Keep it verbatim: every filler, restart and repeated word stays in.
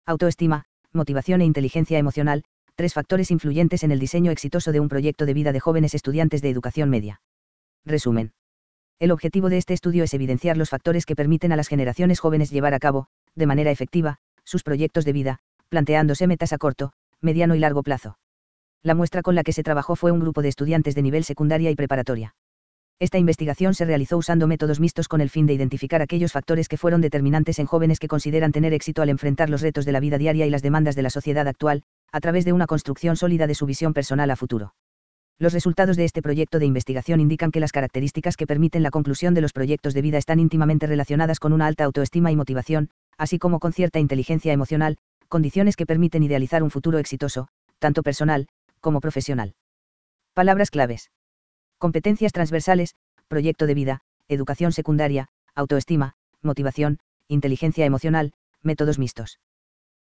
Autoestima, motivación e inteligencia emocional, tres factores influyentes en el diseño exitoso de un proyecto de vida de jóvenes estudiantes de educación media. Resumen. El objetivo de este estudio es evidenciar los factores que permiten a las generaciones jóvenes llevar a cabo, de manera efectiva, sus proyectos de vida, planteándose metas a corto, mediano y largo plazo. La muestra con la que se trabajó fue un grupo de estudiantes de nivel secundaria y preparatoria. Esta investigación se realizó usando métodos mixtos con el fin de identificar aquellos factores que fueron determinantes en jóvenes que consideran tener éxito al enfrentar los retos de la vida diaria y las demandas de la sociedad actual, a través de una construcción sólida de su visión personal a futuro. Los resultados de este proyecto de investigación indican que las características que permiten la conclusión de los proyectos de vida están íntimamente relacionadas con una alta autoestima y motivación, así como con cierta inteligencia emocional, condiciones que permiten idealizar un futuro exitoso, tanto personal, como profesional. Palabras claves. Competencias transversales, proyecto de vida, educación secundaria, autoestima, motivación, inteligencia emocional, métodos mixtos.